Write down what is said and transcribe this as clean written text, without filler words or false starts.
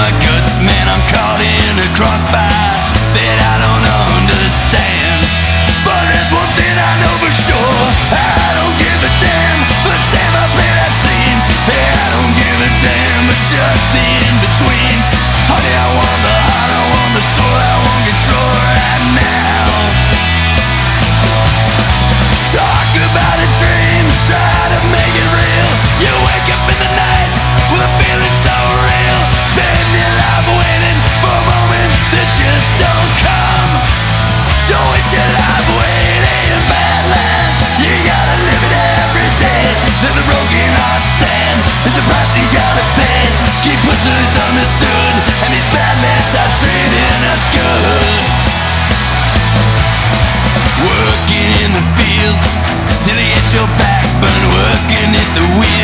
my guts, man, I'm caught in a crossfire that I don't understand. But there's one thing I know for sure, I don't give a damn. But Sam, I play that scenes, hey, I don't give a damn. But just the in-betweens, honey, I want the heart, I want the soul, I want control right now. Talk about a dream, try to make it real. You wake up in the night with a feeling so real. Spend your life waiting for a moment that just don't come. Don't waste your life waiting in badlands. You gotta live it every day. Let the broken heart stand. It's a price you gotta pay. Keep pushing, it's understood. And these badlands are treating us good. Working in the fields till you hit your backbone. Working at the wheel